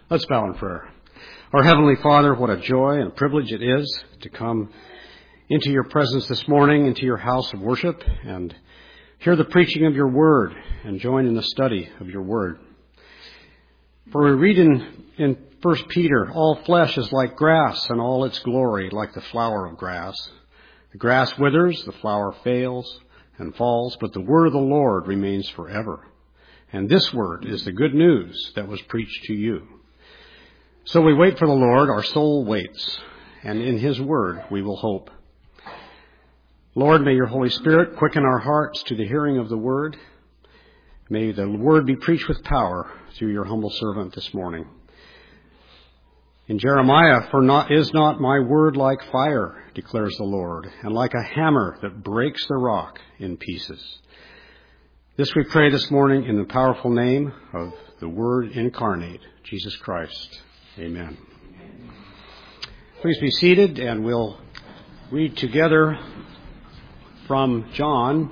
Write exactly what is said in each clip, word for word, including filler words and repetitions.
Let's bow in prayer. Our Heavenly Father, what a joy and privilege it is to come into your presence this morning, into your house of worship, and hear the preaching of your word and join in the study of your word. For we read in, in First Peter, all flesh is like grass, and all its glory like the flower of grass. The grass withers, the flower fails and falls, but the word of the Lord remains forever. And this word is the good news that was preached to you. So we wait for the Lord, our soul waits, and in his word we will hope. Lord, may your Holy Spirit quicken our hearts to the hearing of the word. May the word be preached with power through your humble servant this morning. In Jeremiah, for not, is not my word like fire, declares the Lord, and like a hammer that breaks the rock in pieces. This we pray this morning in the powerful name of the Word incarnate, Jesus Christ. Amen. Please be seated, and we'll read together from John.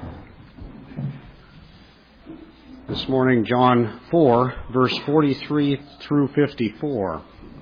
This morning, John four, verse forty-three through fifty-four.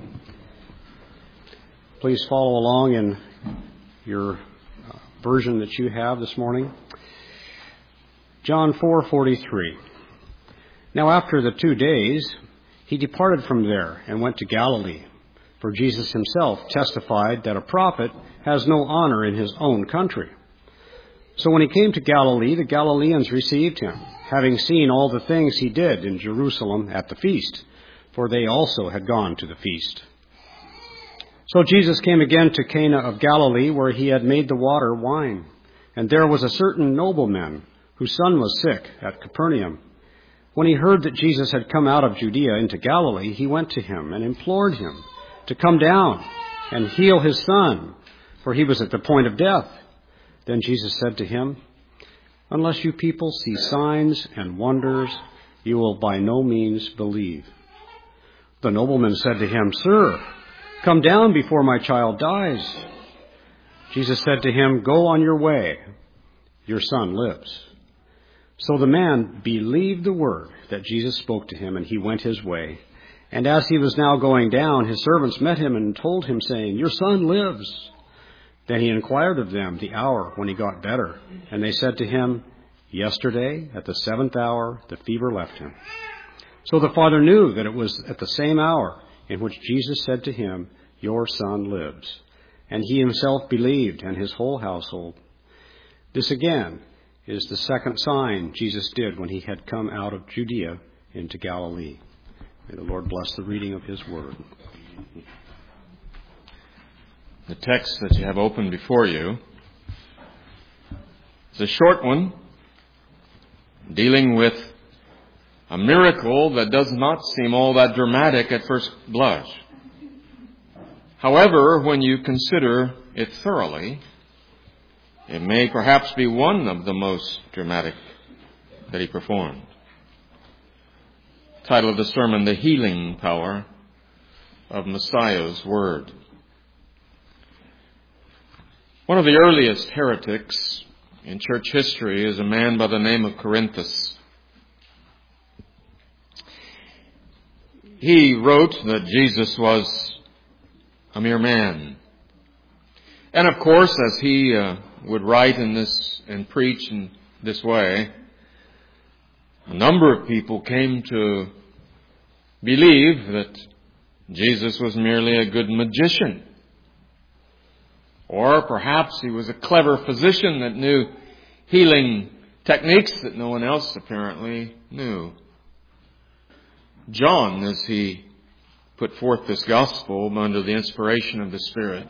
Please follow along in your version that you have this morning. John four forty-three. Now after the two days, he departed from there and went to Galilee. For Jesus himself testified that a prophet has no honor in his own country. So when he came to Galilee, the Galileans received him, having seen all the things he did in Jerusalem at the feast, for they also had gone to the feast. So Jesus came again to Cana of Galilee, where he had made the water wine. And there was a certain nobleman whose son was sick at Capernaum. When he heard that Jesus had come out of Judea into Galilee, he went to him and implored him to come down and heal his son, for he was at the point of death. Then Jesus said to him, "Unless you people see signs and wonders, you will by no means believe." The nobleman said to him, "Sir, come down before my child dies." Jesus said to him, "Go on your way. Your son lives." So the man believed the word that Jesus spoke to him, and he went his way. And as he was now going down, his servants met him and told him, saying, "Your son lives." Then he inquired of them the hour when he got better. And they said to him, "Yesterday, at the seventh hour, the fever left him." So the father knew that it was at the same hour in which Jesus said to him, "Your son lives." And he himself believed, and his whole household. This again is the second sign Jesus did when he had come out of Judea into Galilee. May the Lord bless the reading of his word. The text that you have open before you is a short one, dealing with a miracle that does not seem all that dramatic at first blush. However, when you consider it thoroughly, it may perhaps be one of the most dramatic that he performed. Title of the sermon, The Healing Power of Messiah's Word. One of the earliest heretics in church history is a man by the name of Cerinthus. He wrote that Jesus was a mere man. And of course, as he uh, would write in this and preach in this way, a number of people came to believe that Jesus was merely a good magician. Or perhaps he was a clever physician that knew healing techniques that no one else apparently knew. John, as he put forth this gospel under the inspiration of the Spirit,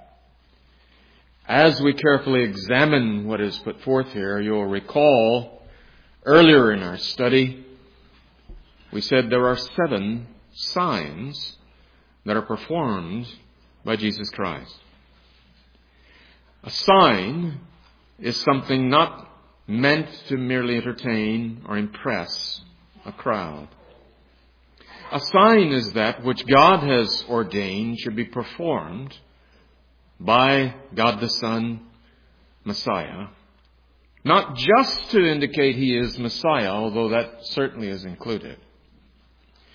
as we carefully examine what is put forth here, you'll recall earlier in our study, we said there are seven signs that are performed by Jesus Christ. A sign is something not meant to merely entertain or impress a crowd. A sign is that which God has ordained should be performed by God the Son, Messiah, not just to indicate he is Messiah, although that certainly is included,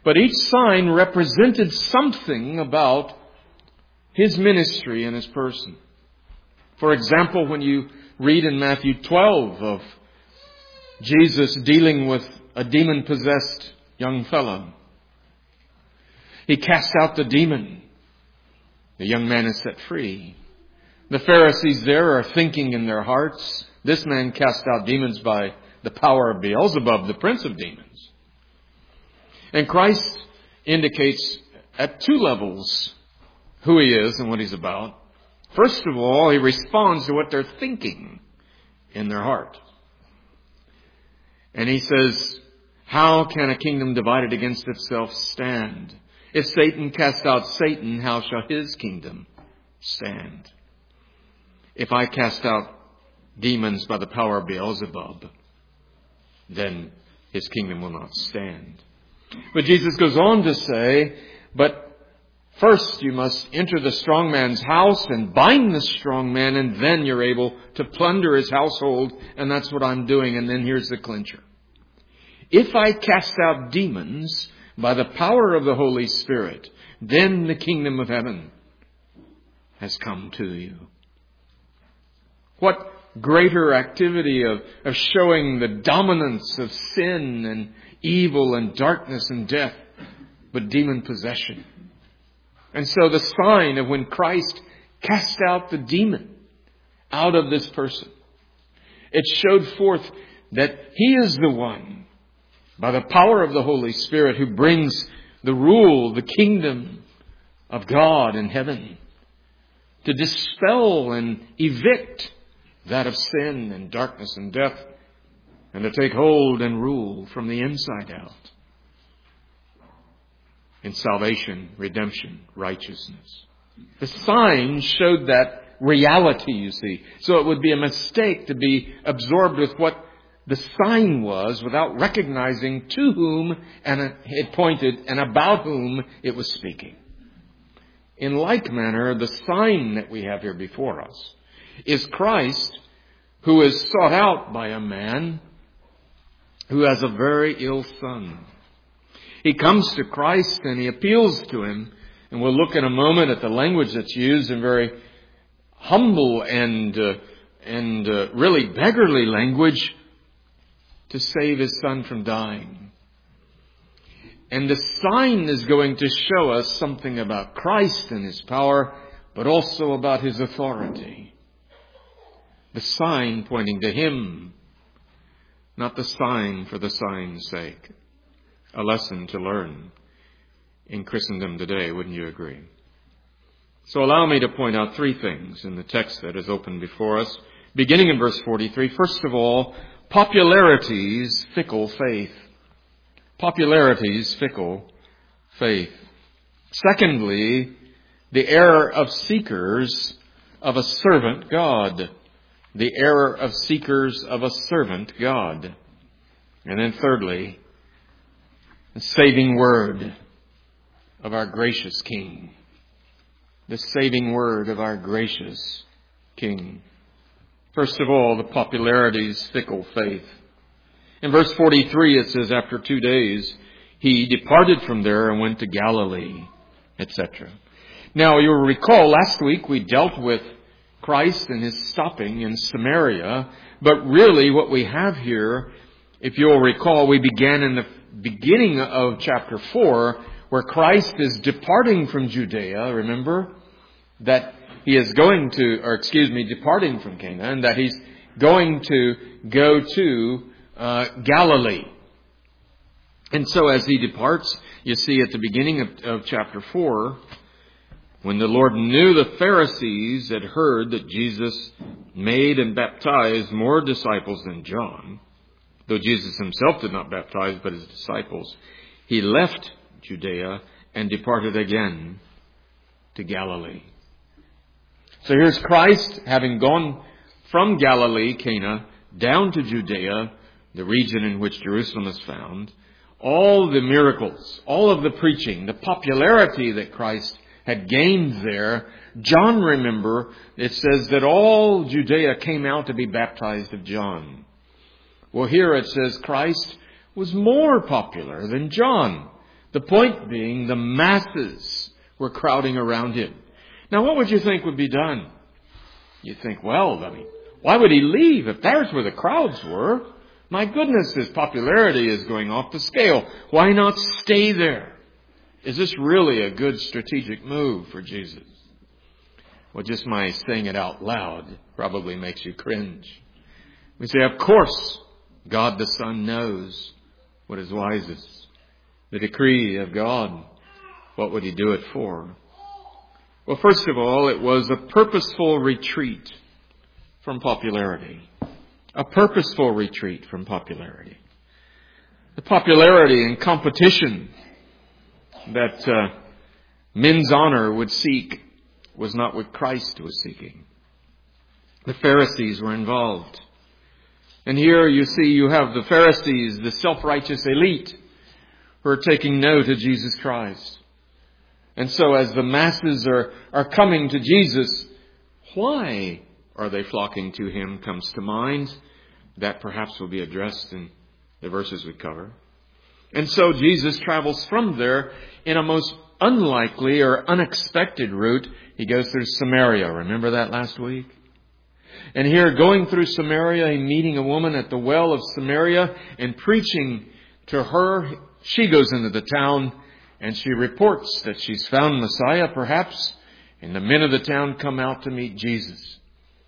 But each sign represented something about His ministry and His person. For example, when you read in Matthew twelve of Jesus dealing with a demon-possessed young fellow, He casts out the demon. The young man is set free. The Pharisees there are thinking in their hearts, this man cast out demons by the power of Beelzebub, the prince of demons. And Christ indicates at two levels who He is and what He's about. First of all, He responds to what they're thinking in their heart. And He says, how can a kingdom divided against itself stand? If Satan cast out Satan, how shall his kingdom stand? If I cast out demons by the power of Beelzebub, then his kingdom will not stand. But Jesus goes on to say, but first you must enter the strong man's house and bind the strong man, and then you're able to plunder his household, and that's what I'm doing. And then here's the clincher. If I cast out demons by the power of the Holy Spirit, then the kingdom of heaven has come to you. What greater activity of, of showing the dominance of sin and evil and darkness and death, but demon possession. And so the sign of when Christ cast out the demon out of this person, it showed forth that He is the one, by the power of the Holy Spirit, who brings the rule, the kingdom of God in heaven, to dispel and evict that of sin and darkness and death, and to take hold and rule from the inside out in salvation, redemption, righteousness. The sign showed that reality, you see. So it would be a mistake to be absorbed with what the sign was without recognizing to whom and it pointed and about whom it was speaking. In like manner, the sign that we have here before us is Christ, who is sought out by a man who has a very ill son. He comes to Christ and he appeals to Him, and we'll look in a moment at the language that's used in very humble and uh, and uh, really beggarly language, to save his son from dying. And the sign is going to show us something about Christ and His power, but also about His authority. The sign pointing to Him, not the sign for the sign's sake. A lesson to learn in Christendom today, wouldn't you agree? So allow me to point out three things in the text that is open before us, beginning in verse forty-three. First of all, popularity's fickle faith. Popularity's fickle faith. Secondly, the error of seekers of a servant God. The error of seekers of a servant God. And then thirdly, the saving word of our gracious King. The saving word of our gracious King. First of all, the popularity's fickle faith. In verse forty-three, it says, after two days, He departed from there and went to Galilee, et cetera. Now, you'll recall last week we dealt with Christ and His stopping in Samaria. But really what we have here, if you'll recall, we began in the beginning of chapter four, where Christ is departing from Judea. Remember that He is going to, or excuse me, departing from Cana, and that He's going to go to uh, Galilee. And so as He departs, you see at the beginning of, of chapter four, when the Lord knew the Pharisees had heard that Jesus made and baptized more disciples than John, though Jesus Himself did not baptize but His disciples, He left Judea and departed again to Galilee. So here's Christ, having gone from Galilee, Cana, down to Judea, the region in which Jerusalem is found. All the miracles, all of the preaching, the popularity that Christ had gained there. John, remember, it says that all Judea came out to be baptized of John. Well, here it says Christ was more popular than John. The point being, the masses were crowding around him. Now, what would you think would be done? You think, well, I mean, why would he leave if there's where the crowds were? My goodness, his popularity is going off the scale. Why not stay there? Is this really a good strategic move for Jesus? Well, just my saying it out loud probably makes you cringe. We say, of course, God the Son knows what is wisest. The decree of God, what would he do it for? Well, first of all, it was a purposeful retreat from popularity. A purposeful retreat from popularity. The popularity and competition that uh, men's honor would seek was not what Christ was seeking. The Pharisees were involved. And here you see you have the Pharisees, the self-righteous elite, who are taking note of Jesus Christ. And so as the masses are, are coming to Jesus, why are they flocking to him comes to mind. That perhaps will be addressed in the verses we cover. And so Jesus travels from there in a most unlikely or unexpected route. He goes through Samaria. Remember that last week? And here, going through Samaria and meeting a woman at the well of Samaria and preaching to her, she goes into the town and she reports that she's found Messiah, perhaps. And the men of the town come out to meet Jesus.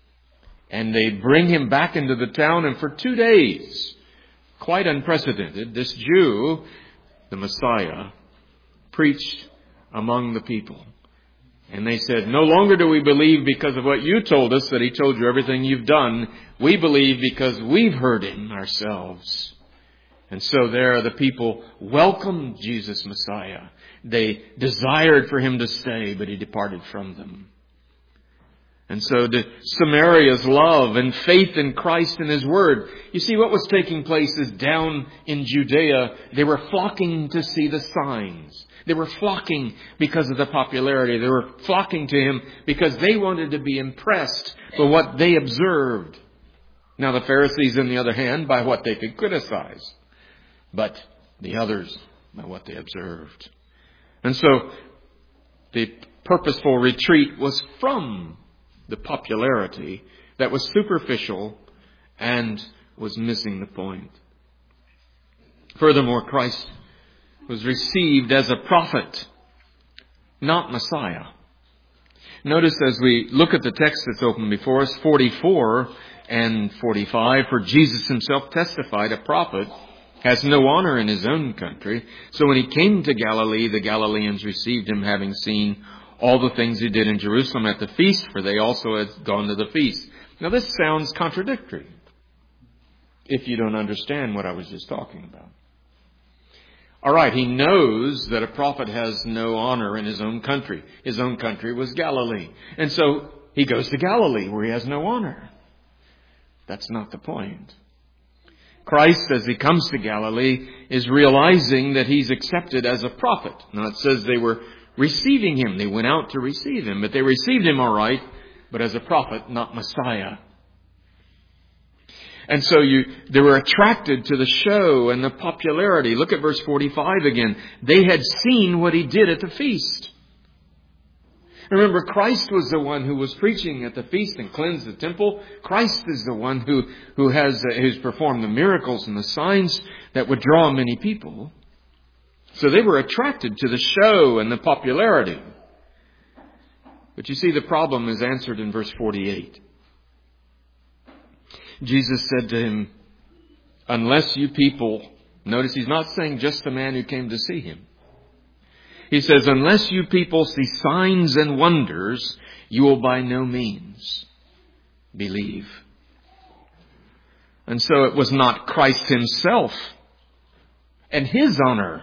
And they bring him back into the town, and for two days, quite unprecedented, this Jew, the Messiah, preached among the people. And they said, no longer do we believe because of what you told us, that he told you everything you've done. We believe because we've heard him ourselves. And so there the people welcomed Jesus Messiah. They desired for him to stay, but he departed from them. And so the Samaria's love and faith in Christ and his word. You see, what was taking place is down in Judea, they were flocking to see the signs. They were flocking because of the popularity. They were flocking to him because they wanted to be impressed by what they observed. Now the Pharisees, on the other hand, by what they could criticize. But the others, by what they observed. And so the purposeful retreat was from the popularity that was superficial and was missing the point. Furthermore, Christ was received as a prophet, not Messiah. Notice as we look at the text that's open before us, forty-four and forty-five, for Jesus himself testified, a prophet has no honor in his own country. So when he came to Galilee, the Galileans received him, having seen all the things he did in Jerusalem at the feast, for they also had gone to the feast. Now this sounds contradictory if you don't understand what I was just talking about. All right, he knows that a prophet has no honor in his own country. His own country was Galilee. And so he goes to Galilee where he has no honor. That's not the point. Christ, as he comes to Galilee, is realizing that he's accepted as a prophet. Now it says they were receiving him. They went out to receive him, but they received him all right, but as a prophet, not Messiah. And so you, they were attracted to the show and the popularity. Look at verse forty-five again. They had seen what he did at the feast. Remember, Christ was the one who was preaching at the feast and cleansed the temple. Christ is the one who, who has, uh, who's performed the miracles and the signs that would draw many people. So they were attracted to the show and the popularity. But you see, the problem is answered in verse forty-eight. Jesus said to him, unless you people, notice he's not saying just the man who came to see him. He says, unless you people see signs and wonders, you will by no means believe. And so it was not Christ himself and his honor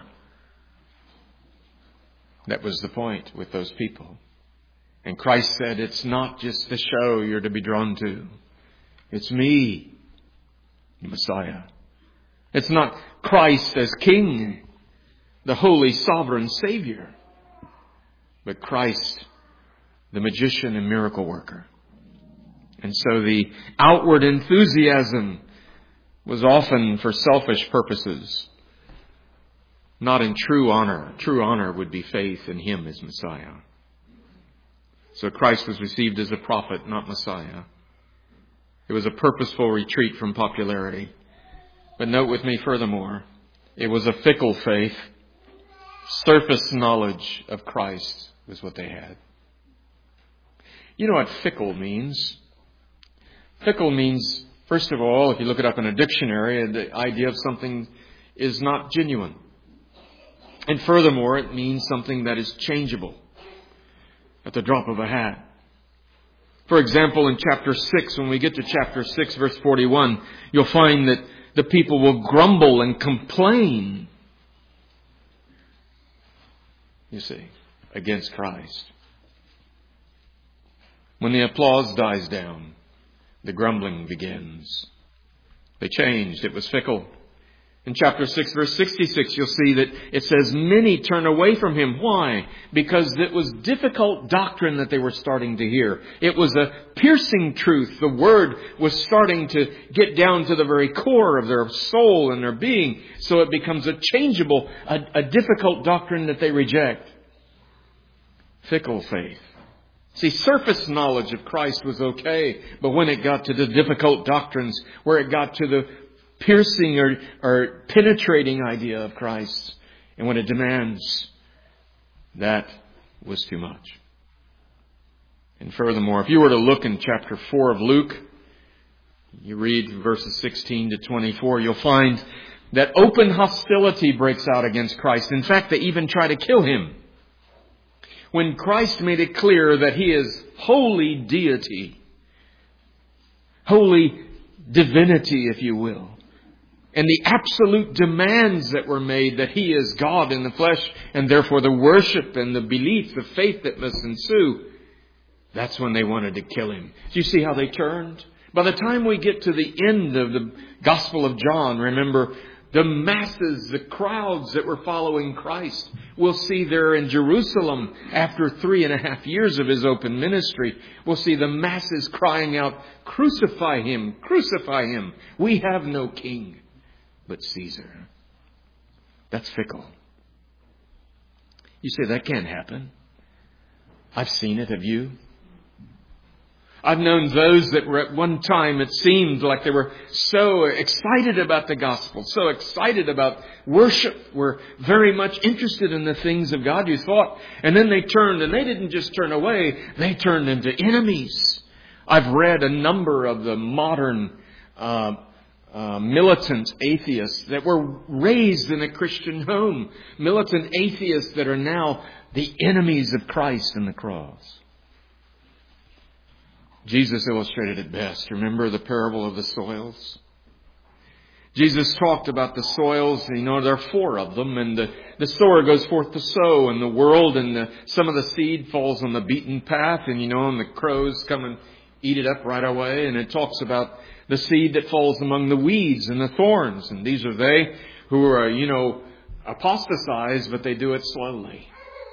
that was the point with those people. And Christ said, it's not just the show you're to be drawn to. It's me, the Messiah. It's not Christ as King, the holy sovereign Savior, but Christ, the magician and miracle worker. And so the outward enthusiasm was often for selfish purposes. not in true honor. True honor would be faith in Him as Messiah. So Christ was received as a prophet, not Messiah. It was a purposeful retreat from popularity. But note with me furthermore, it was a fickle faith. Surface knowledge of Christ was what they had. You know what fickle means? Fickle means, first of all, if you look it up in a dictionary, the idea of something is not genuine. And furthermore, it means something that is changeable at the drop of a hat. For example, in chapter six, when we get to chapter six, verse forty-one, you'll find that the people will grumble and complain, you see, against Christ. When the applause dies down, the grumbling begins. They changed. It was fickle. In chapter six, verse sixty-six, you'll see that it says, many turn away from Him. Why? Because it was difficult doctrine that they were starting to hear. It was a piercing truth. The Word was starting to get down to the very core of their soul and their being. So it becomes a changeable, a, a difficult doctrine that they reject. Fickle faith. See, surface knowledge of Christ was okay, but when it got to the difficult doctrines, where it got to the piercing or, or penetrating idea of Christ, and when it demands, that was too much. And furthermore, if you were to look in chapter four of Luke, you read verses sixteen to twenty-four, you'll find that open hostility breaks out against Christ. In fact, they even try to kill Him. When Christ made it clear that He is holy deity, holy divinity, if you will, and the absolute demands that were made that He is God in the flesh, and therefore the worship and the belief, the faith that must ensue, that's when they wanted to kill Him. Do you see how they turned? By the time we get to the end of the Gospel of John, remember, the masses, the crowds that were following Christ, we'll see there in Jerusalem after three and a half years of His open ministry. We'll see the masses crying out, crucify Him, crucify Him. We have no king but Caesar. That's fickle. You say that can't happen. I've seen it. Have you? I've known those that were at one time, it seemed like they were so excited about the gospel, so excited about worship, were very much interested in the things of God, you thought. And then they turned, and they didn't just turn away, they turned into enemies. I've read a number of the modern uh, uh, militant atheists that were raised in a Christian home. Militant atheists that are now the enemies of Christ and the cross. Jesus illustrated it best. Remember the parable of the soils? Jesus talked about the soils. You know, there are four of them. And the, the sower goes forth to sow in the world. And the, some of the seed falls on the beaten path. And, you know, and the crows come and eat it up right away. And it talks about the seed that falls among the weeds and the thorns. And these are they who are, you know, apostatized, but they do it slowly.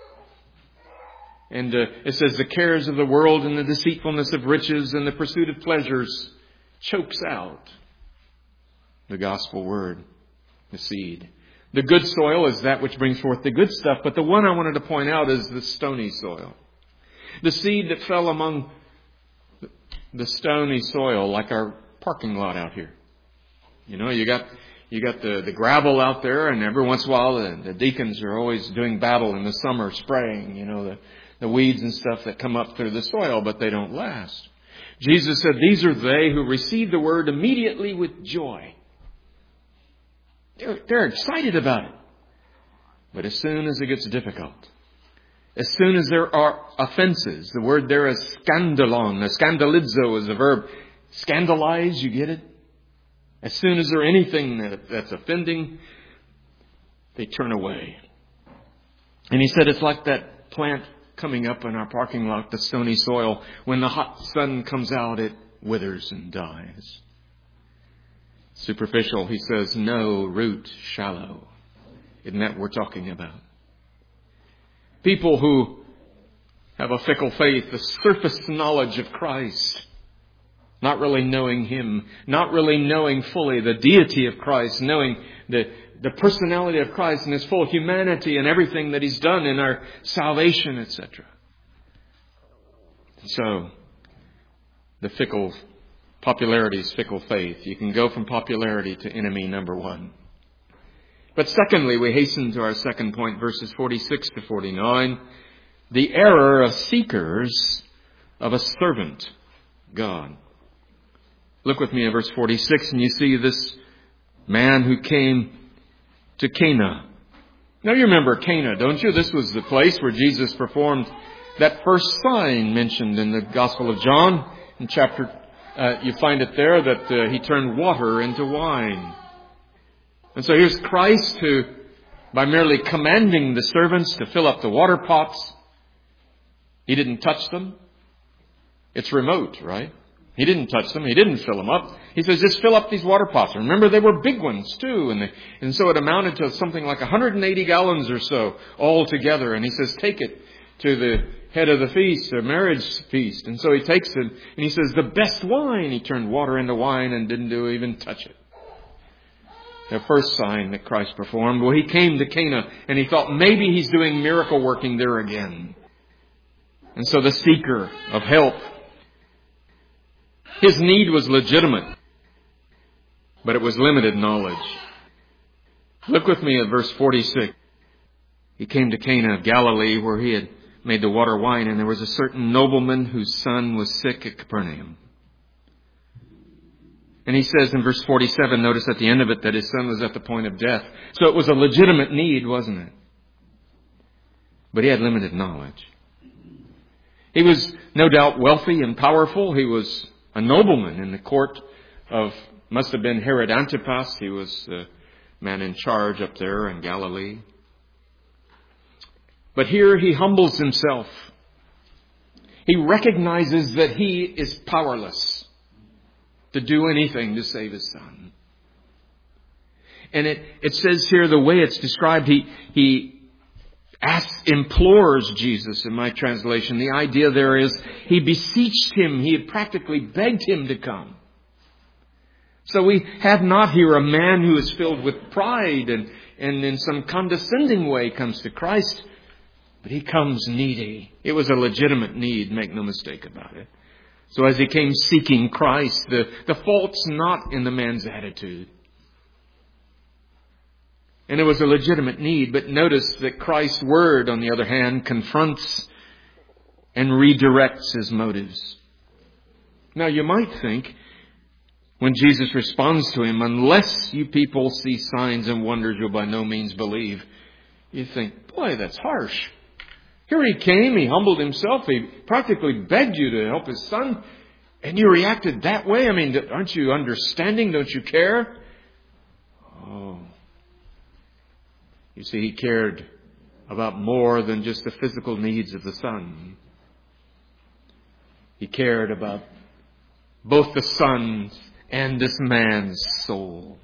And uh, it says the cares of the world and the deceitfulness of riches and the pursuit of pleasures chokes out the gospel word, the seed. The good soil is that which brings forth the good stuff. But the one I wanted to point out is the stony soil. The seed that fell among the stony soil, like our parking lot out here. You know, you got you got the, the gravel out there, and every once in a while the, the deacons are always doing battle in the summer, spraying, you know, the the weeds and stuff that come up through the soil, but they don't last. Jesus said, these are they who receive the word immediately with joy. They're, they're excited about it. But as soon as it gets difficult, as soon as there are offenses, the word there is scandalon. The scandalizo is a verb. Scandalize, you get it? As soon as there's anything that, that's offending, they turn away. And he said it's like that plant coming up in our parking lot, the stony soil. When the hot sun comes out, it withers and dies. Superficial, he says, no root, shallow. Isn't that what we're talking about? People who have a fickle faith, the surface knowledge of Christ, not really knowing Him, not really knowing fully the deity of Christ, knowing the, the personality of Christ and His full humanity and everything that He's done in our salvation, et cetera. So, the fickle popularity is fickle faith. You can go from popularity to enemy number one. But secondly, we hasten to our second point, verses forty-six to forty-nine. The error of seekers of a servant God. Look with me at verse forty-six, and you see this man who came to Cana. Now you remember Cana, don't you? This was the place where Jesus performed that first sign mentioned in the Gospel of John. In chapter, uh, you find it there that uh, He turned water into wine. And so here's Christ who, by merely commanding the servants to fill up the water pots, He didn't touch them. It's remote, right? He didn't touch them. He didn't fill them up. He says, just fill up these water pots. Remember, they were big ones too. And, they, and so it amounted to something like one hundred eighty gallons or so all together. And He says, take it to the head of the feast, the marriage feast. And so He takes it and He says, the best wine. He turned water into wine and didn't do even touch it. The first sign that Christ performed, well, He came to Cana and He thought maybe He's doing miracle working there again. And so the seeker of help, his need was legitimate, but it was limited knowledge. Look with me at verse forty-six. He came to Cana of Galilee, where He had made the water wine, and there was a certain nobleman whose son was sick at Capernaum. And he says in verse forty-seven, notice at the end of it, that his son was at the point of death. So it was a legitimate need, wasn't it? But he had limited knowledge. He was no doubt wealthy and powerful. He was a nobleman in the court of, must have been Herod Antipas. He was the man in charge up there in Galilee. But here he humbles himself. He recognizes that he is powerless to do anything to save his son. And it, it says here, the way it's described, he, he asks, implores Jesus in my translation. The idea there is he beseeched Him. He had practically begged Him to come. So we have not here a man who is filled with pride and, and in some condescending way comes to Christ, but he comes needy. It was a legitimate need, make no mistake about it. So as he came seeking Christ, the, the fault's not in the man's attitude. And it was a legitimate need, but notice that Christ's word, on the other hand, confronts and redirects his motives. Now you might think, when Jesus responds to him, unless you people see signs and wonders, you'll by no means believe. You think, boy, that's harsh. Here he came, he humbled himself, he practically begged you to help his son, and you reacted that way? I mean, aren't you understanding? Don't you care? Oh. You see, he cared about more than just the physical needs of the son. He cared about both the son's and this man's soul.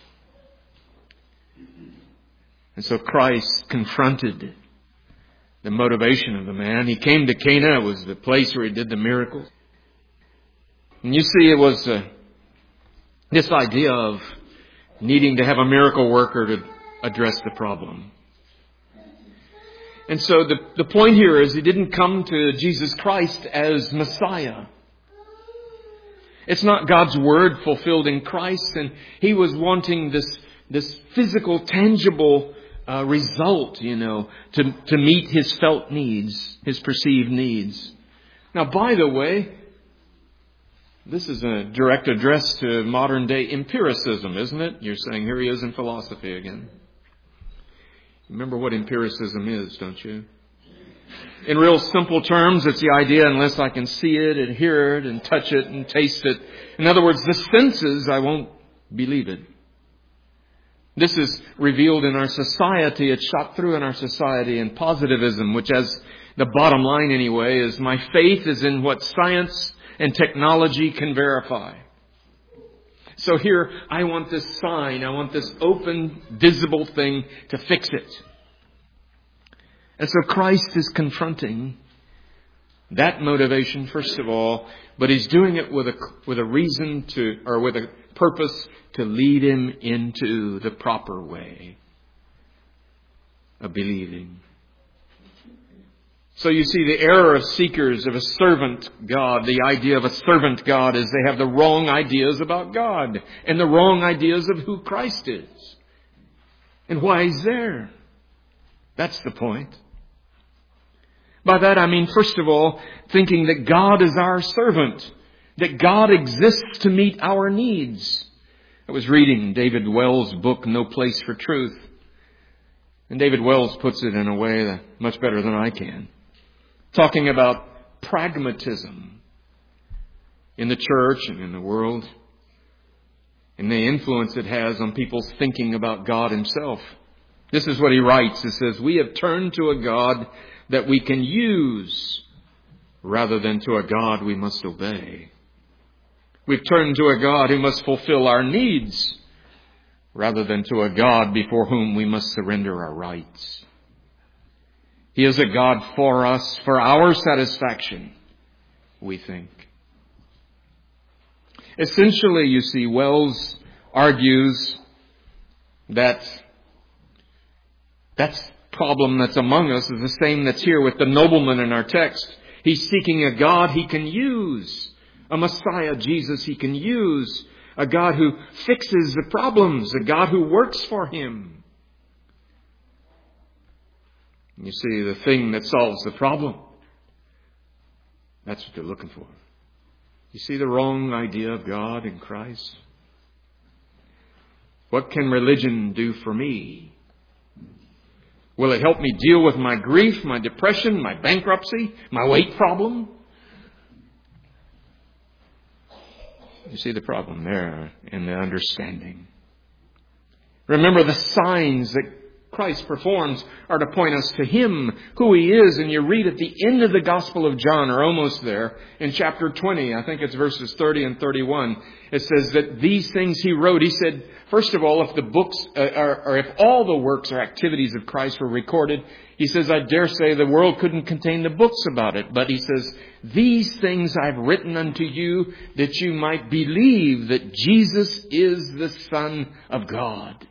And so Christ confronted the motivation of the man. He came to Cana. It was the place where He did the miracles. And you see, it was uh, this idea of needing to have a miracle worker to address the problem. And so the, the point here is He didn't come to Jesus Christ as Messiah. It's not God's word fulfilled in Christ, and He was wanting this, this physical, tangible uh, result, you know, to, to meet His felt needs, His perceived needs. Now, by the way, this is a direct address to modern day empiricism, isn't it? You're saying, here he is in philosophy again. Remember what empiricism is, don't you? In real simple terms, it's the idea, unless I can see it and hear it and touch it and taste it. In other words, the senses, I won't believe it. This is revealed in our society. It's shot through in our society in positivism, which, as the bottom line anyway, is my faith is in what science and technology can verify. So here, I want this sign, I want this open, visible thing to fix it. And so Christ is confronting that motivation, first of all, but He's doing it with a, with a reason to, or with a purpose to lead him into the proper way of believing. So you see, the error of seekers of a servant God, the idea of a servant God, is they have the wrong ideas about God and the wrong ideas of who Christ is and why He's there. That's the point. By that I mean, first of all, thinking that God is our servant, that God exists to meet our needs. I was reading David Wells' book, No Place for Truth. And David Wells puts it in a way that much better than I can. Talking about pragmatism in the church and in the world, and the influence it has on people's thinking about God Himself. This is what he writes. He says, "We have turned to a God that we can use rather than to a God we must obey. We've turned to a God who must fulfill our needs rather than to a God before whom we must surrender our rights. He is a God for us, for our satisfaction, we think." Essentially, you see, Wells argues that that problem that's among us is the same that's here with the nobleman in our text. He's seeking a God he can use, a Messiah, Jesus, he can use, a God who fixes the problems, a God who works for him. You see, the thing that solves the problem, that's what they're looking for. You see the wrong idea of God in Christ? What can religion do for me? Will it help me deal with my grief, my depression, my bankruptcy, my weight problem? You see the problem there in the understanding. Remember, the signs that Christ performs are to point us to Him, who He is. And you read at the end of the Gospel of John, or almost there, in chapter twenty, I think it's verses thirty and thirty-one, it says that these things He wrote. He said, first of all, if the books, uh, or, or if all the works or activities of Christ were recorded, He says, I dare say the world couldn't contain the books about it. But He says, these things I've written unto you that you might believe that Jesus is the Son of God.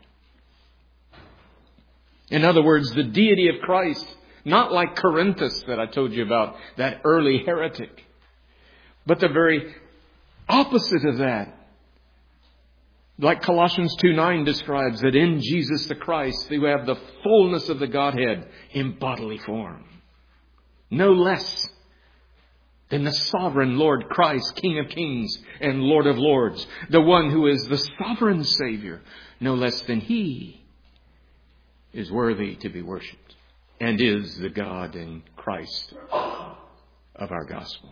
In other words, the deity of Christ, not like Corinthus that I told you about, that early heretic, but the very opposite of that. Like Colossians two nine describes, that in Jesus the Christ, you have the fullness of the Godhead in bodily form. No less than the sovereign Lord Christ, King of kings and Lord of lords. The one who is the sovereign Savior, no less than He is worthy to be worshipped and is the God in Christ of our gospel.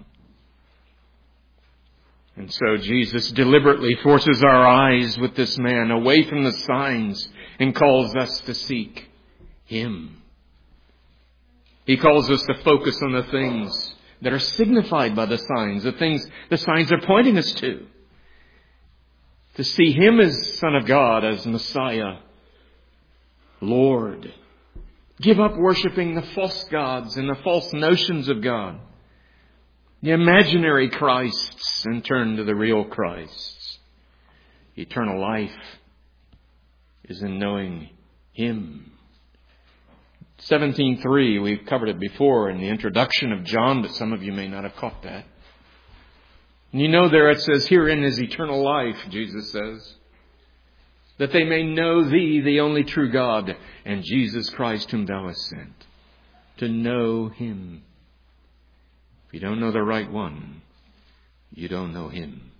And so Jesus deliberately forces our eyes with this man away from the signs and calls us to seek Him. He calls us to focus on the things that are signified by the signs, the things the signs are pointing us to. To see Him as Son of God, as Messiah, Lord. Give up worshiping the false gods and the false notions of God, the imaginary Christs, and turn to the real Christ. Eternal life is in knowing Him. seventeen three, we've covered it before in the introduction of John, but some of you may not have caught that. And you know there it says, herein is eternal life, Jesus says, that they may know Thee, the only true God, and Jesus Christ whom Thou hast sent. To know Him. If you don't know the right one, you don't know Him.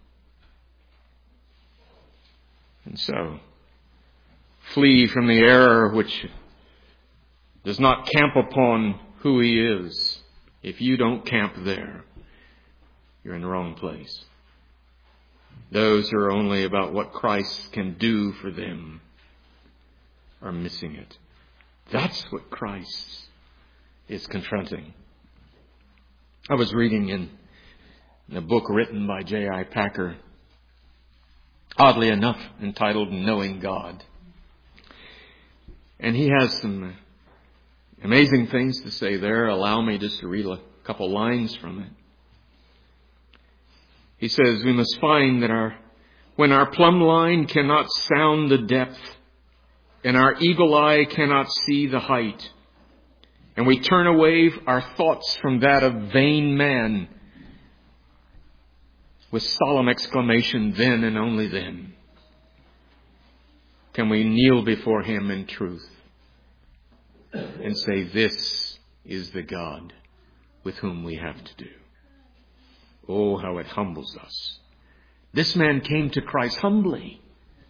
And so, flee from the error which does not camp upon who He is. If you don't camp there, you're in the wrong place. Those who are only about what Christ can do for them are missing it. That's what Christ is confronting. I was reading in, in a book written by J I Packer, oddly enough entitled Knowing God. And he has some amazing things to say there. Allow me just to read a couple lines from it. He says we must find that our when our plumb line cannot sound the depth and our eagle eye cannot see the height, and we turn away our thoughts from that of vain man, with solemn exclamation, then and only then can we kneel before Him in truth and say, this is the God with whom we have to do. Oh, how it humbles us. This man came to Christ humbly.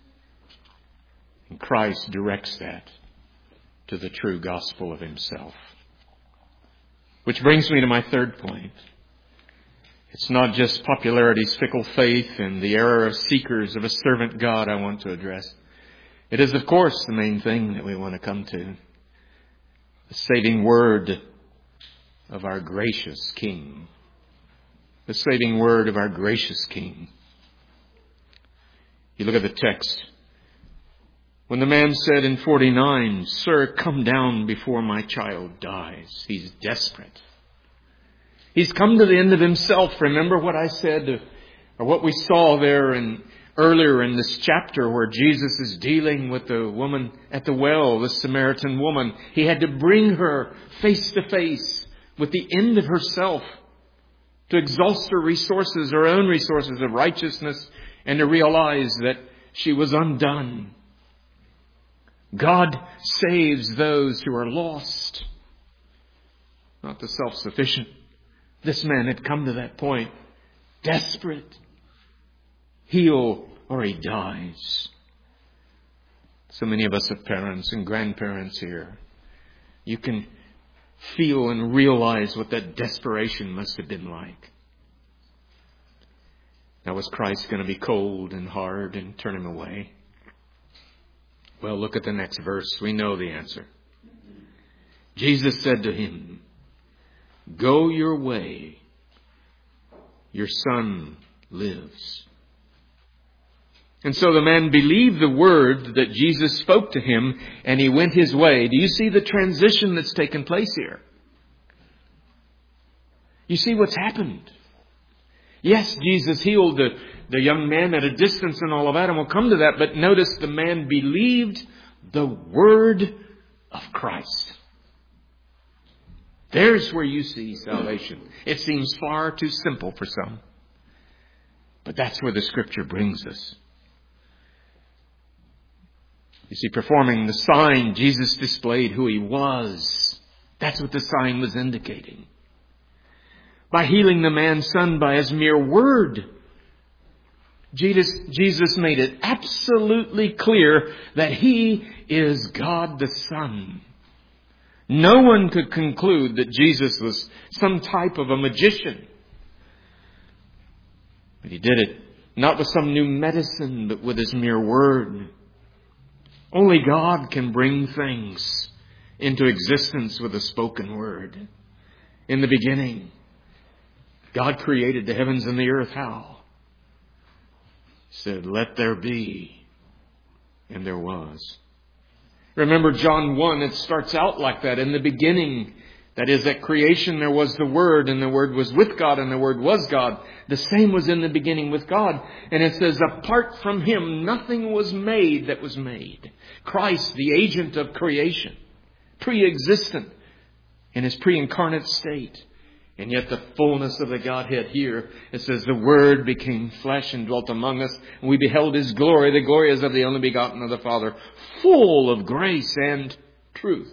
And Christ directs that to the true gospel of Himself. Which brings me to my third point. It's not just popularity's fickle faith and the error of seekers of a servant God I want to address. It is, of course, the main thing that we want to come to. The saving word of our gracious King. The saving word of our gracious King. You look at the text. When the man said in forty-nine, Sir, come down before my child dies. He's desperate. He's come to the end of himself. Remember what I said, or what we saw there in, earlier in this chapter where Jesus is dealing with the woman at the well, the Samaritan woman. He had to bring her face to face with the end of herself to exhaust her resources, her own resources of righteousness, and to realize that she was undone. God saves those who are lost, not the self-sufficient. This man had come to that point, desperate. Heal or he dies. So many of us have parents and grandparents here. You can feel and realize what that desperation must have been like. Now, was Christ going to be cold and hard and turn him away? Well, look at the next verse. We know the answer. Jesus said to him, go your way. Your son lives. And so the man believed the word that Jesus spoke to him, and he went his way. Do you see the transition that's taken place here? You see what's happened? Yes, Jesus healed the, the young man at a distance and all of that, and we'll come to that. But notice the man believed the word of Christ. There's where you see salvation. It seems far too simple for some. But that's where the Scripture brings us. You see, performing the sign, Jesus displayed who He was. That's what the sign was indicating. By healing the man's son by His mere word, Jesus, Jesus made it absolutely clear that He is God the Son. No one could conclude that Jesus was some type of a magician. But He did it not with some new medicine, but with His mere word. Only God can bring things into existence with a spoken word. In the beginning, God created the heavens and the earth. How? He said, let there be. And there was. Remember John one, it starts out like that. In the beginning, that is, at creation, there was the Word, and the Word was with God, and the Word was God. The same was in the beginning with God. And it says, apart from Him, nothing was made that was made. Christ, the agent of creation, pre-existent in His pre-incarnate state. And yet the fullness of the Godhead here, it says, the Word became flesh and dwelt among us, and we beheld His glory. The glory is of the only begotten of the Father, full of grace and truth.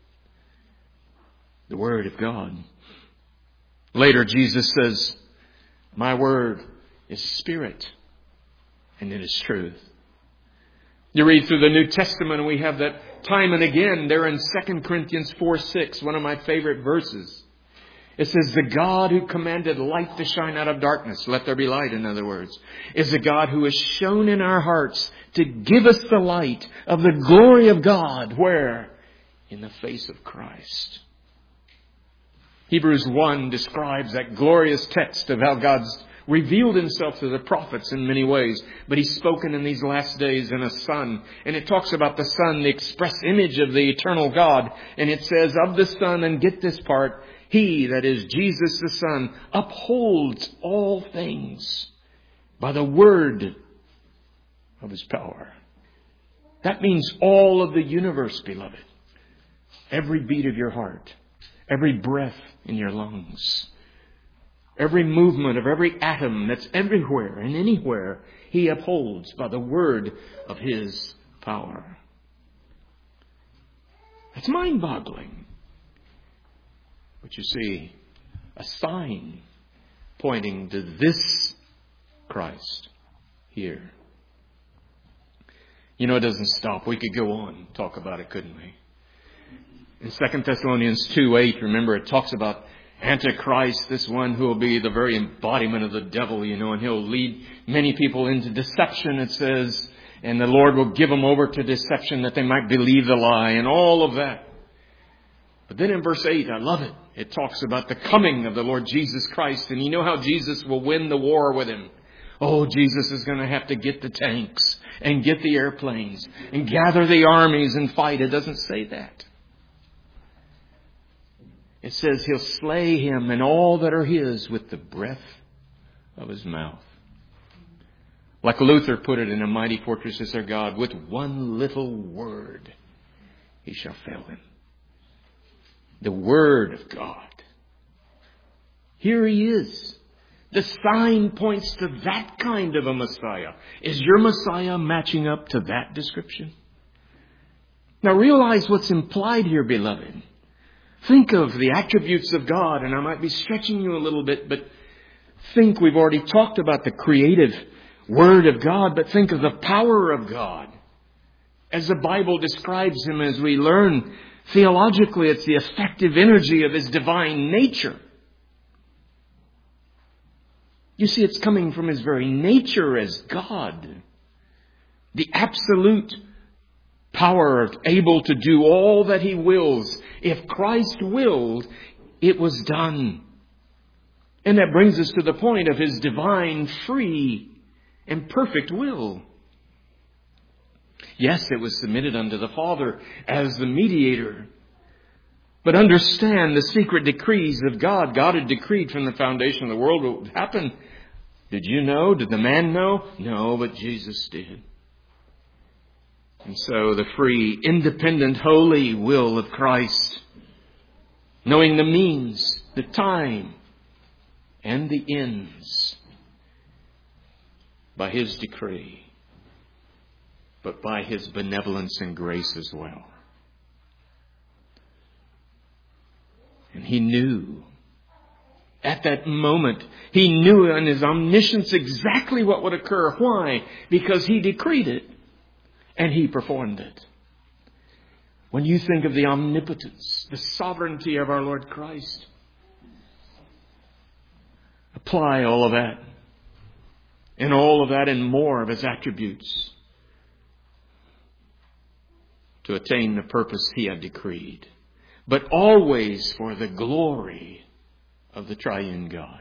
The Word of God. Later, Jesus says, my Word is spirit, and it is truth. You read through the New Testament, and we have that time and again there in Second Corinthians four six, one of my favorite verses. It says, the God who commanded light to shine out of darkness, let there be light, in other words, is the God who has shone in our hearts to give us the light of the glory of God. Where? In the face of Christ. Hebrews one describes that glorious text of how God's revealed himself to the prophets in many ways, but he's spoken in these last days in a Son. And it talks about the Son, the express image of the eternal God. And it says of the Son, and get this part, He, that is Jesus the Son, upholds all things by the word of His power. That means all of the universe, beloved. Every beat of your heart, every breath in your lungs, every movement of every atom that's everywhere and anywhere, He upholds by the word of His power. That's mind-boggling. But you see, a sign pointing to this Christ here. You know, it doesn't stop. We could go on and talk about it, couldn't we? In Second Thessalonians two eight, remember, it talks about Antichrist, this one who will be the very embodiment of the devil, you know, and he'll lead many people into deception, it says, and the Lord will give them over to deception that they might believe the lie and all of that. But then in verse eight, I love it. It talks about the coming of the Lord Jesus Christ, and you know how Jesus will win the war with Him. Oh, Jesus is going to have to get the tanks and get the airplanes and gather the armies and fight. It doesn't say that. It says He'll slay him and all that are His with the breath of His mouth. Like Luther put it in A Mighty Fortress Is Our God, with one little word He shall fail him. The Word of God. Here He is. The sign points to that kind of a Messiah. Is your Messiah matching up to that description? Now realize what's implied here, beloved. Think of the attributes of God, and I might be stretching you a little bit, but think, we've already talked about the creative Word of God, but think of the power of God. As the Bible describes Him, as we learn theologically, it's the effective energy of His divine nature. You see, it's coming from His very nature as God. The absolute power, able to do all that He wills. If Christ willed, it was done. And that brings us to the point of His divine, free, and perfect will. Yes, it was submitted unto the Father as the mediator. But understand the secret decrees of God. God had decreed from the foundation of the world what would happen. Did you know? Did the man know? No, but Jesus did. And so the free, independent, holy will of Christ, knowing the means, the time, and the ends, by His decree, but by His benevolence and grace as well. And He knew, at that moment, He knew in His omniscience exactly what would occur. Why? Because He decreed it, and He performed it. When you think of the omnipotence, the sovereignty of our Lord Christ, apply all of that, and all of that and more of His attributes to attain the purpose He had decreed, but always for the glory of the triune God.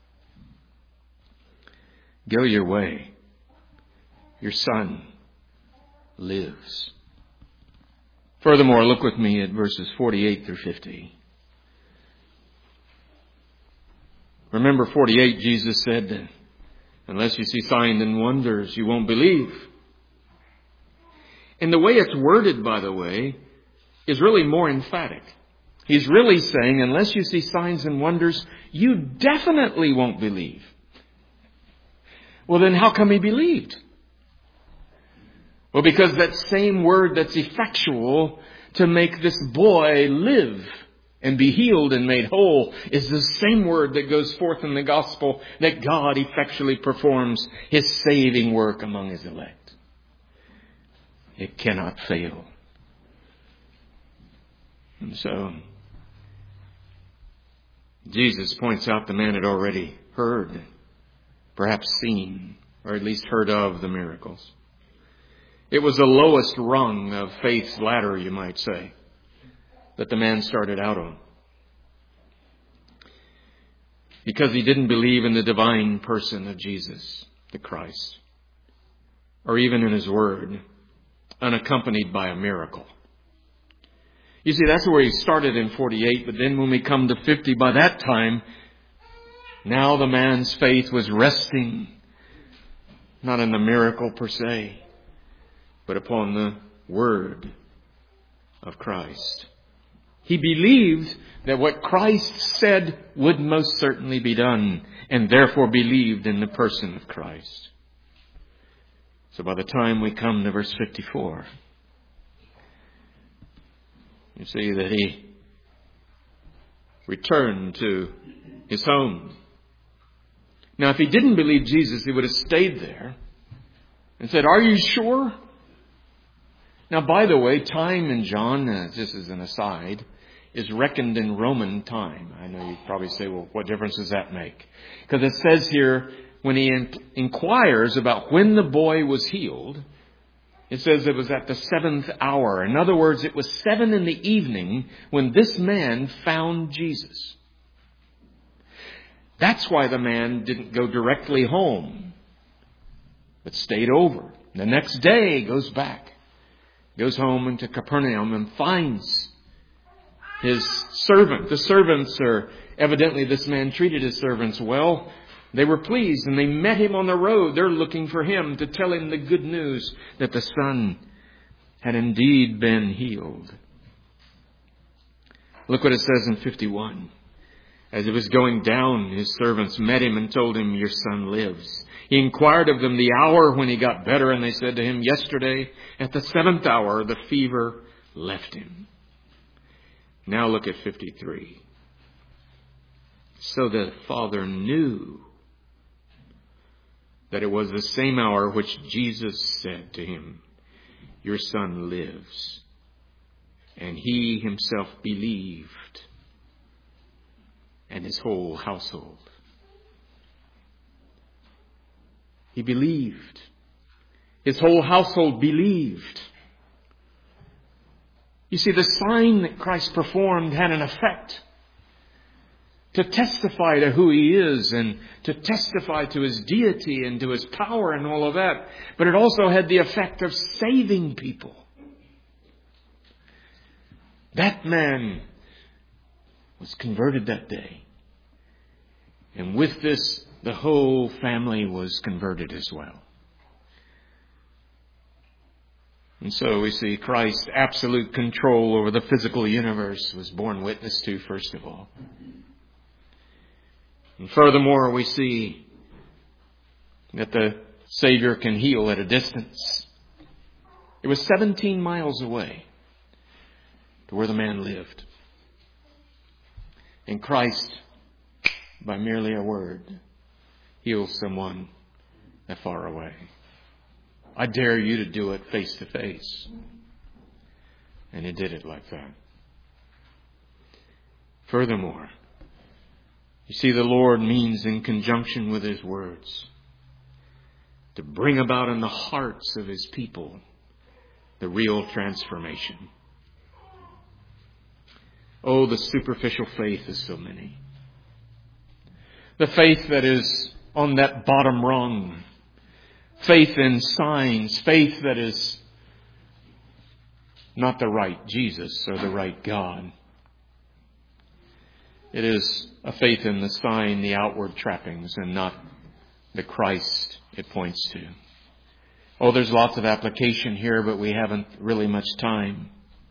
Go your way. Your Son lives. Furthermore, look with me at verses forty-eight through fifty. Remember forty-eight, Jesus said, unless you see signs and wonders, you won't believe. And the way it's worded, by the way, is really more emphatic. He's really saying, unless you see signs and wonders, you definitely won't believe. Well, then how come He believed? Well, because that same word that's effectual to make this boy live and be healed and made whole is the same word that goes forth in the gospel that God effectually performs His saving work among His elect. It cannot fail. And so, Jesus points out the man had already heard, perhaps seen, or at least heard of the miracles. It was the lowest rung of faith's ladder, you might say, that the man started out on. because he didn't believe in the divine person of Jesus, the Christ, or even in his word, unaccompanied by a miracle. You see, that's where he started in forty-eight, but then when we come to fifty, by that time, now the man's faith was resting not in the miracle per se, but upon the word of Christ. He believed that what Christ said would most certainly be done, and therefore believed in the person of Christ. So by the time we come to verse fifty-four, you see that he returned to his home. Now, if he didn't believe Jesus, he would have stayed there and said, "Are you sure?" Now, by the way, time in John, uh, just as an aside, is reckoned in Roman time. I know you probably say, well, what difference does that make? Because it says here, when he in- inquires about when the boy was healed, it says it was at the seventh hour. In other words, it was seven in the evening when this man found Jesus. That's why the man didn't go directly home, but stayed over. The next day he goes back, goes home into Capernaum and finds his servant. The servants are, evidently this man treated his servants well. They were pleased and they met him on the road. They're looking for him to tell him the good news that the son had indeed been healed. Look what it says in fifty-one. As he was going down, his servants met him and told him, "Your son lives." He inquired of them the hour when he got better, and they said to him, "Yesterday at the seventh hour, the fever left him." Now look at fifty-three. So the father knew that it was the same hour which Jesus said to him, "Your son lives." And he himself believed, and his whole household. He believed. His whole household believed. You see, the sign that Christ performed had an effect to testify to who he is and to testify to his deity and to his power and all of that. But it also had the effect of saving people. That man was converted that day. And with this, the whole family was converted as well. And so we see Christ's absolute control over the physical universe was borne witness to, first of all. And furthermore, we see that the Savior can heal at a distance. It was seventeen miles away to where the man lived. And Christ, by merely a word, heals someone that far away. I dare you to do it face to face. And he did it like that. Furthermore, you see, the Lord means, in conjunction with his words, to bring about in the hearts of his people the real transformation. Oh, the superficial faith is so many. The faith that is on that bottom rung. Faith in signs. Faith that is not the right Jesus or the right God. It is a faith in the sign, the outward trappings, and not the Christ it points to. Oh, there's lots of application here, but we haven't really much time.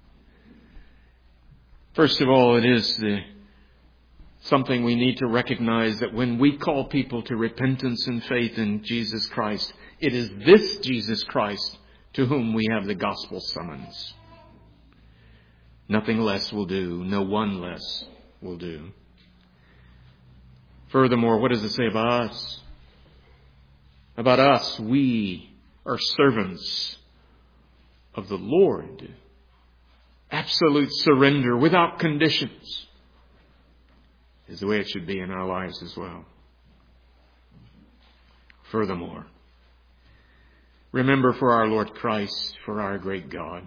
First of all, it is the something we need to recognize, that when we call people to repentance and faith in Jesus Christ, it is this Jesus Christ to whom we have the gospel summons. Nothing less will do. No one less will do. Furthermore, what does it say about us? About us, we are servants of the Lord. Absolute surrender without conditions is the way it should be in our lives as well. Furthermore, remember, for our Lord Christ, for our great God,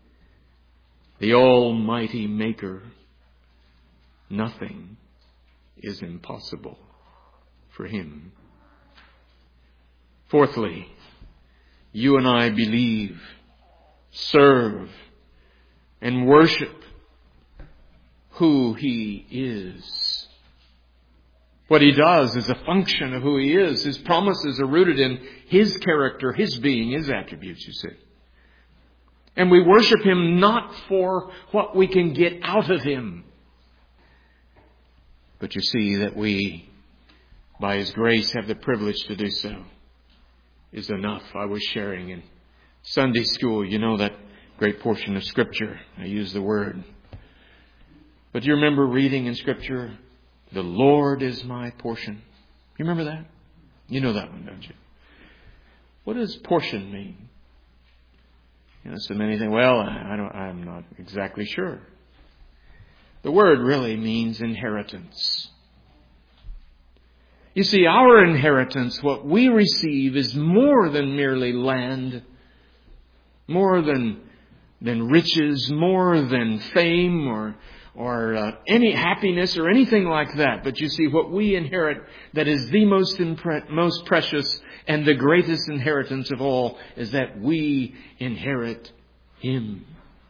the Almighty Maker, nothing is impossible for Him. Fourthly, you and I believe, serve, and worship who He is. What He does is a function of who He is. His promises are rooted in His character, His being, His attributes, you see. And we worship Him not for what we can get out of Him. But you see that we, by His grace, have the privilege to do so is enough. I was sharing in Sunday school, you know that great portion of Scripture. I use the word. But do you remember reading in Scripture, the Lord is my portion? You remember that? You know that one, don't you? What does portion mean? You know, so many think, well, I don't, I'm not exactly sure. The word really means inheritance. You see, our inheritance, what we receive, is more than merely land, more than than riches, more than fame or or uh, any happiness or anything like that. But you see, what we inherit that is the most impre- most precious and the greatest inheritance of all is that we inherit Him.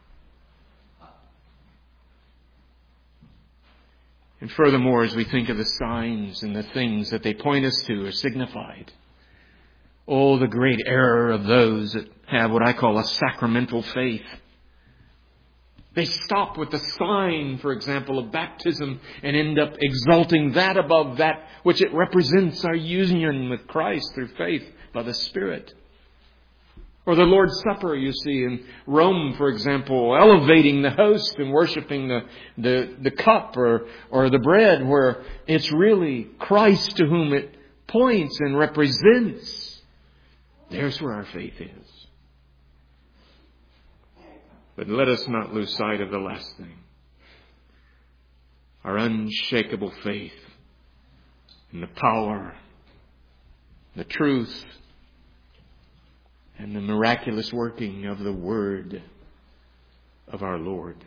And furthermore, as we think of the signs and the things that they point us to or signified, oh, the great error of those that have what I call a sacramental faith. They stop with the sign, for example, of baptism and end up exalting that above that which it represents, our union with Christ through faith by the Spirit. Or the Lord's Supper, you see, in Rome, for example, elevating the host and worshiping the, the, the cup or, or the bread, where it's really Christ to whom it points and represents. There's where our faith is. But let us not lose sight of the last thing. Our unshakable faith in the power, the truth, and the miraculous working of the Word of our Lord.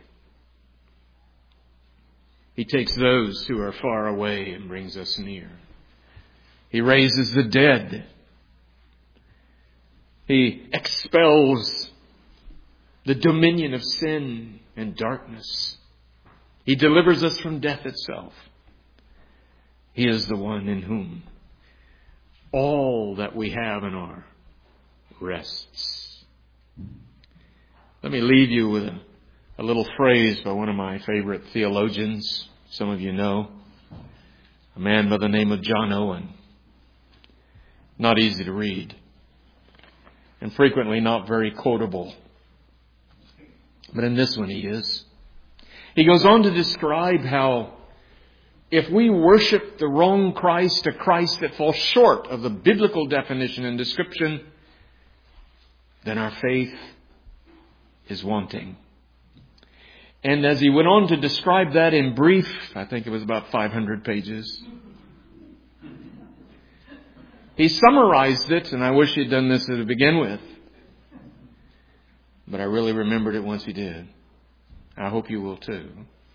He takes those who are far away and brings us near. He raises the dead. He expels the dominion of sin and darkness. He delivers us from death itself. He is the one in whom all that we have and are rests. Let me leave you with a, a little phrase by one of my favorite theologians. Some of you know. A man by the name of John Owen. Not easy to read. And frequently not very quotable. But in this one he is. He goes on to describe how if we worship the wrong Christ, a Christ that falls short of the biblical definition and description, then our faith is wanting. And as he went on to describe that in brief, I think it was about five hundred pages, he summarized it, and I wish he'd done this to begin with. But I really remembered it once he did. I hope you will too.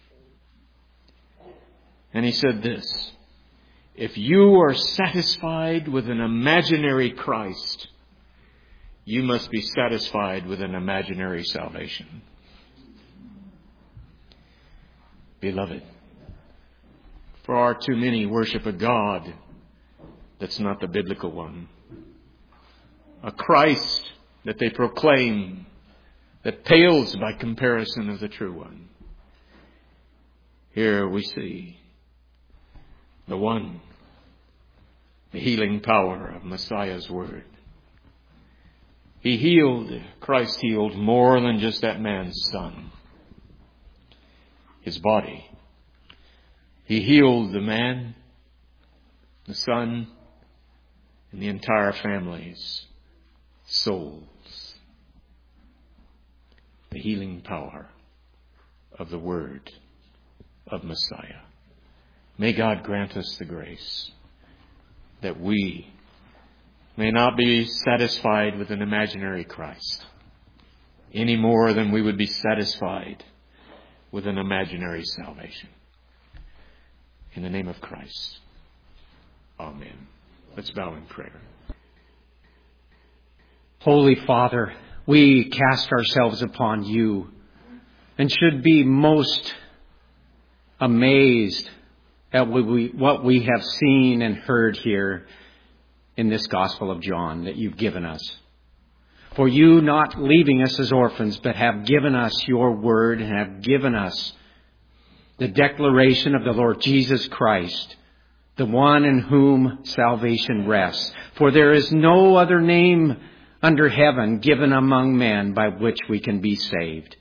And he said this: if you are satisfied with an imaginary Christ, you must be satisfied with an imaginary salvation. Beloved, far too many worship a God that's not the biblical one. A Christ that they proclaim that pales by comparison of the true one. Here we see the one, the healing power of Messiah's word. He healed, Christ healed more than just that man's son, his body. He healed the man, the son, and the entire family's souls. The healing power of the word of Messiah. May God grant us the grace that we may not be satisfied with an imaginary Christ any more than we would be satisfied with an imaginary salvation. In In the name of Christ. Amen. Let's bow in prayer. Holy Father, we cast ourselves upon you and should be most amazed at what we, what we have seen and heard here in this Gospel of John that you've given us. For you not leaving us as orphans, but have given us your word and have given us the declaration of the Lord Jesus Christ, the one in whom salvation rests. For there is no other name under heaven given among men by which we can be saved.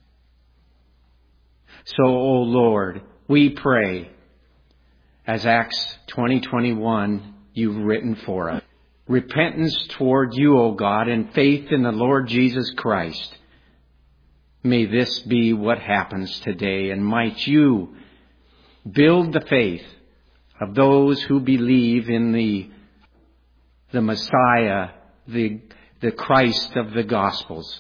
So, O Lord, we pray, as Acts twenty twenty-one you've written for us, repentance toward you, O God, and faith in the Lord Jesus Christ. May this be what happens today, and might you build the faith of those who believe in the, the Messiah, the, the Christ of the Gospels.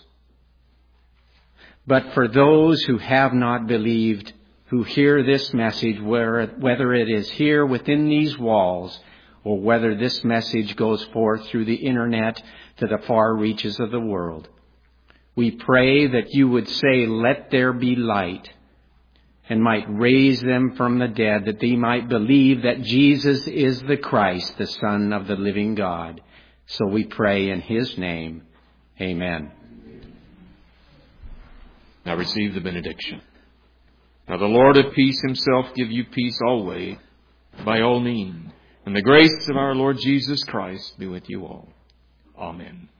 But for those who have not believed, who hear this message, whether it is here within these walls or whether this message goes forth through the internet to the far reaches of the world, we pray that you would say, let there be light, and might raise them from the dead, that they might believe that Jesus is the Christ, the Son of the living God. So we pray in his name. Amen. Now receive the benediction. Now the Lord of peace himself give you peace always, by all means. And the grace of our Lord Jesus Christ be with you all. Amen.